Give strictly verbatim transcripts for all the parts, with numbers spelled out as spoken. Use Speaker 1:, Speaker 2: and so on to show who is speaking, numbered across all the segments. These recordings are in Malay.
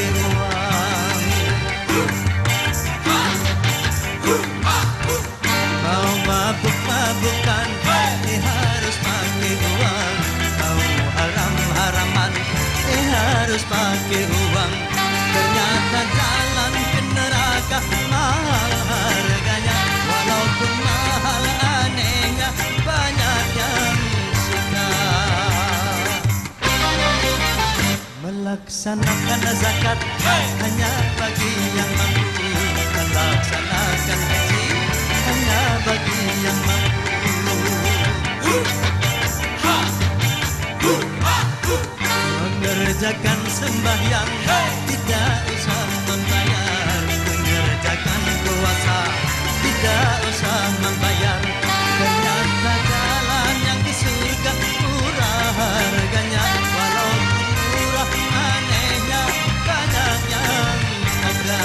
Speaker 1: uang. Mau mabuk-mabukan, eh harus pakai uang. Mau haram-haraman, eh harus pakai uang. Ternyata jalan ke neraka mahal harganya. Walaupun mahal anehnya, banyak yang suka melaksanakan zakat hanya bagi yang mampu. Melaksanakan haji hanya bagi yang mampu. Mengerjakan sembahyang tidak usah membayar. Mengerjakan puasa tidak usah membayar. Ternyata jalan yang ke surga murah harganya. Walaupun murah anehnya, banyak yang ada.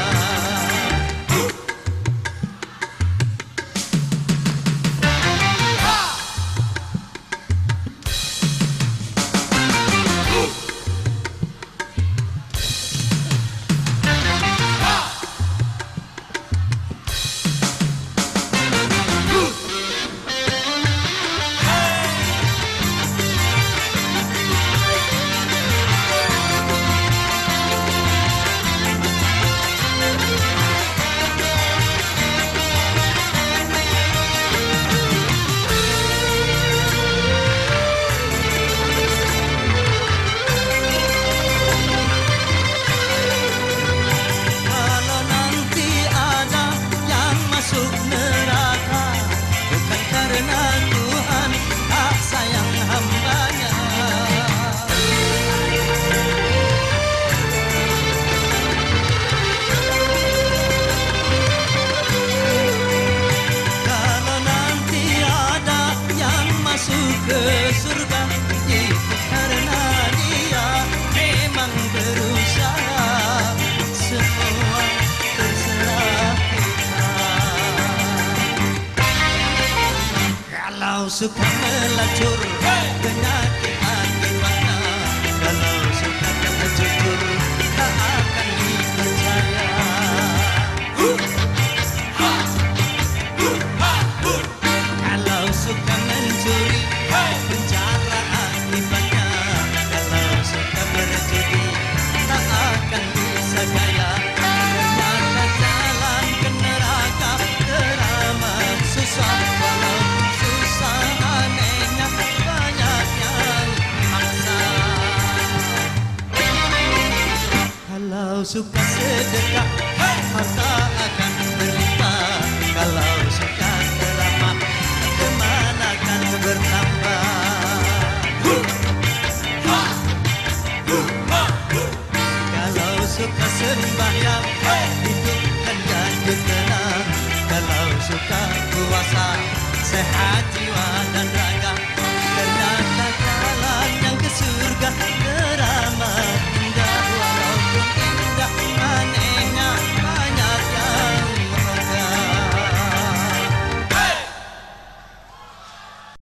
Speaker 1: Ke surga itu karena dia memang berusaha. Semua terserah kita. Kalau suka melacur, penyakit akibatnya. Kalau suka kata jujur, tak akan dipercaya. Kalau suka mencuri, penjara akibatnya. Kalau suka berjudi, tak akan bisa kaya. Ternyata jalan ke neraka teramat susah. Walaupun susah anehnya, banyak yang maksa. Kalau suka sedekah, harta akan berlimpah. Kalau suka keramat, teman akan bertambah. Kalau suka sembahyang, hidup kan jadi tenang. Kalau suka puasa, sehat jiwa.